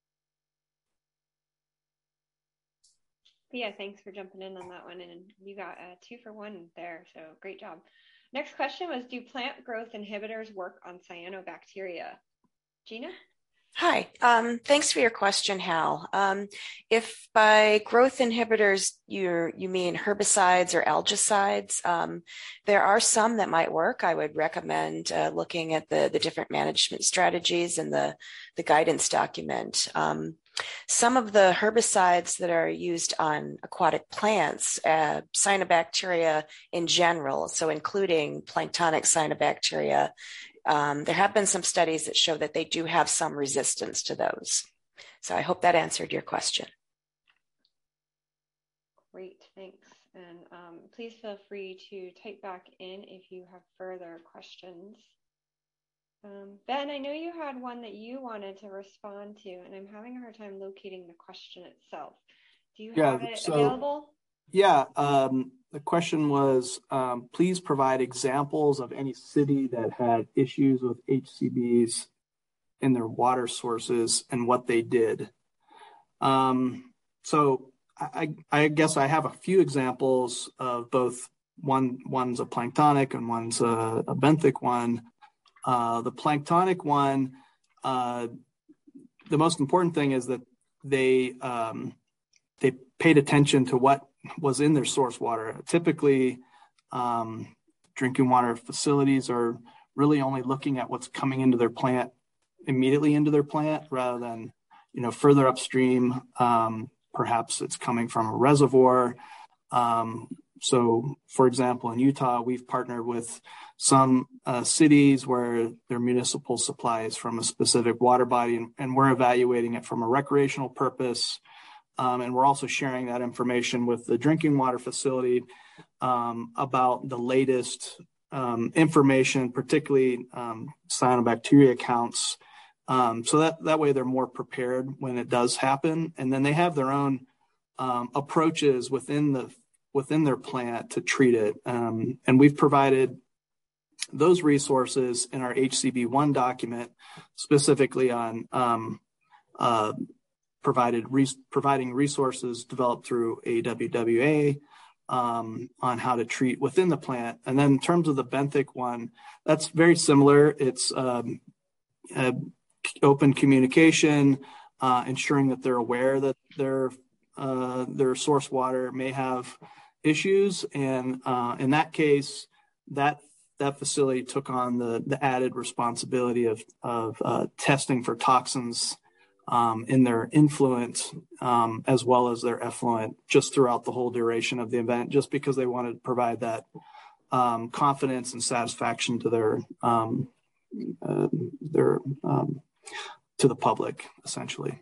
Yeah, thanks for jumping in on that one. And you got a two for one there, so great job. Next question was, do plant growth inhibitors work on cyanobacteria? Gina? Hi, um, thanks for your question, Hal. Um, if by growth inhibitors you you mean herbicides or algicides, um, there are some that might work. I would recommend uh, looking at the, the different management strategies in the, the guidance document. Um, some of the herbicides that are used on aquatic plants, uh, cyanobacteria in general, so including planktonic cyanobacteria, Um, there have been some studies that show that they do have some resistance to those. So I hope that answered your question. Great, thanks. And um, please feel free to type back in if you have further questions. Um, Ben, I know you had one that you wanted to respond to, and I'm having a hard time locating the question itself. Do you yeah, have it so, available? Yeah, um, the question was, um, please provide examples of any city that had issues with H C Bs in their water sources and what they did. Um, so I, I guess I have a few examples of both. One, one's a planktonic and one's a, a benthic one. Uh, the planktonic one, uh, the most important thing is that they um, they paid attention to what was in their source water. Typically, um, drinking water facilities are really only looking at what's coming into their plant, immediately into their plant, rather than, you know, further upstream. Um, perhaps it's coming from a reservoir. Um, so, for example, in Utah, we've partnered with some uh, cities where their municipal supply is from a specific water body, and, and we're evaluating it from a recreational purpose. Um, and we're also sharing that information with the drinking water facility um, about the latest um, information, particularly um, cyanobacteria counts. Um, so that, that way they're more prepared when it does happen. And then they have their own um, approaches within the within their plant to treat it. Um, and we've provided those resources in our H C B one document, specifically on um, uh, provided re- providing resources developed through A W W A um, on how to treat within the plant. And then in terms of the benthic one, that's very similar. It's um, uh, open communication, uh, ensuring that they're aware that their uh, their source water may have issues. And uh, in that case, that that facility took on the, the added responsibility of, of uh, testing for toxins Um, in their influent um, as well as their effluent just throughout the whole duration of the event, just because they wanted to provide that um, confidence and satisfaction to their um, uh, their um, to the public, essentially.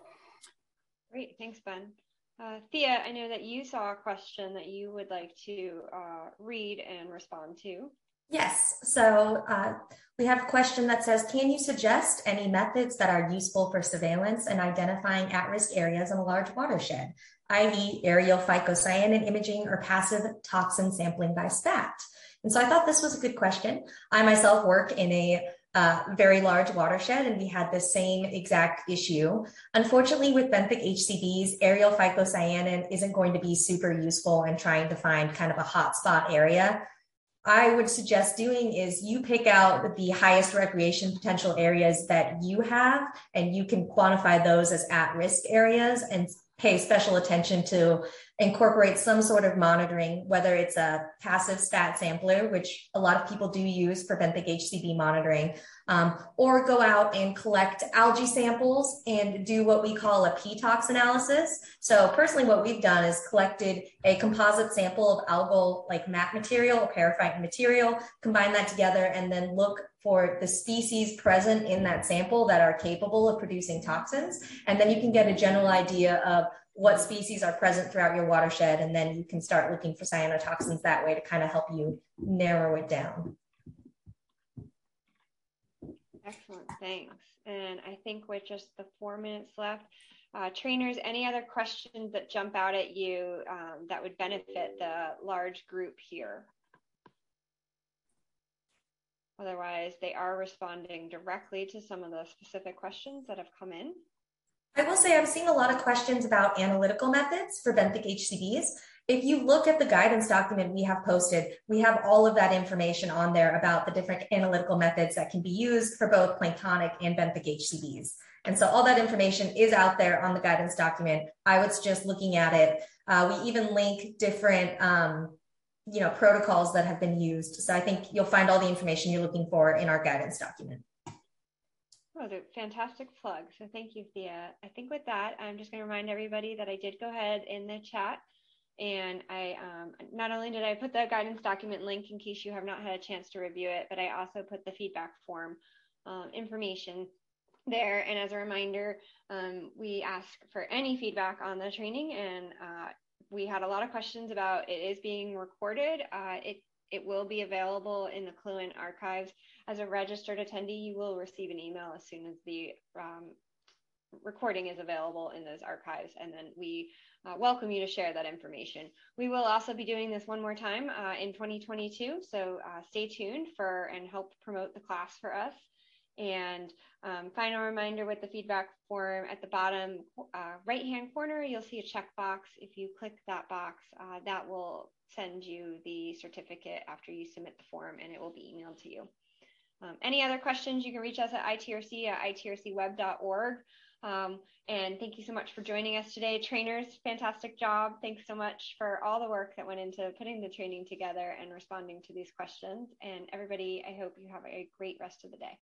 Great, thanks, Ben. Uh, Thea, I know that you saw a question that you would like to uh, read and respond to. Yes. So uh, we have a question that says, can you suggest any methods that are useful for surveillance and identifying at-risk areas in a large watershed, that is aerial phycocyanin imaging or passive toxin sampling by SPAT? And so I thought this was a good question. I myself work in a uh, very large watershed, and we had the same exact issue. Unfortunately, with benthic H C Bs, aerial phycocyanin isn't going to be super useful in trying to find kind of a hotspot area. I would suggest doing is you pick out the highest recreation potential areas that you have, and you can quantify those as at-risk areas and pay special attention to incorporate some sort of monitoring, whether it's a passive SPAT sampler, which a lot of people do use for benthic H C B monitoring, um, or go out and collect algae samples and do what we call a P TOX analysis. So personally, what we've done is collected a composite sample of algal like mat material or periphyte material, combine that together, and then look for the species present in that sample that are capable of producing toxins. And then you can get a general idea of what species are present throughout your watershed. And then you can start looking for cyanotoxins that way to kind of help you narrow it down. Excellent, thanks. And I think with just the four minutes left, uh, trainers, any other questions that jump out at you um, that would benefit the large group here? Otherwise, they are responding directly to some of the specific questions that have come in. I will say I'm seeing a lot of questions about analytical methods for benthic H C Bs. If you look at the guidance document we have posted, we have all of that information on there about the different analytical methods that can be used for both planktonic and benthic H C Bs. And so all that information is out there on the guidance document. I was just looking at it. Uh, we even link different um, you know, protocols that have been used. So I think you'll find all the information you're looking for in our guidance document. Oh, the fantastic plug. So thank you, Thea. I think with that, I'm just going to remind everybody that I did go ahead in the chat, and I um, not only did I put the guidance document link in case you have not had a chance to review it, but I also put the feedback form um, information there. And as a reminder, um, we ask for any feedback on the training, and uh, we had a lot of questions about it is being recorded. Uh, it It will be available in the Cluent archives. As a registered attendee, you will receive an email as soon as the um, recording is available in those archives, and then we uh, welcome you to share that information. We will also be doing this one more time uh, in twenty twenty-two, so uh, stay tuned for and help promote the class for us. And um, final reminder with the feedback form at the bottom uh, right-hand corner, you'll see a checkbox. If you click that box, uh, that will send you the certificate after you submit the form, and it will be emailed to you. Um, any other questions, you can reach us at I T R C at I T R C web dot org. Um, and thank you so much for joining us today. Trainers, fantastic job. Thanks so much for all the work that went into putting the training together and responding to these questions. And everybody, I hope you have a great rest of the day.